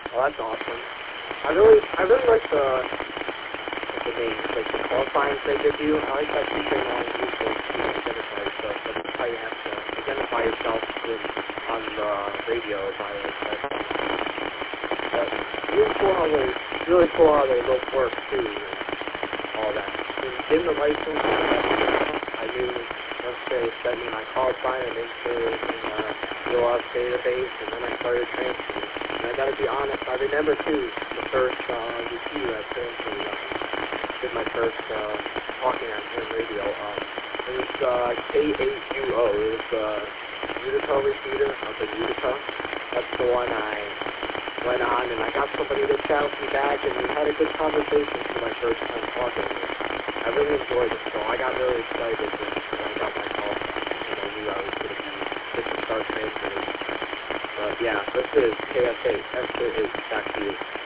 Well, that's awesome. I really like the names, like the qualifying they give you. I like that featuring on YouTube to identify yourself. That's how you have to identify yourself on the radio. Is I like that. But really cool how they both work too, and all that. And getting the license, I knew once they sent me my call sign and into the OAuth database, and then I started transferring. And I gotta be honest, I remember too the first review I transferred. Did my first talking on radio. It was K8UO. It was Utica repeater up in Utica. That's the one I went on, and I got somebody to chat with me back, and we had a good conversation for my first time talking. I really enjoyed it, so I got really excited when I got my call, and I knew I was going to start transferring. But yeah, this is KS8, SK8, back to you.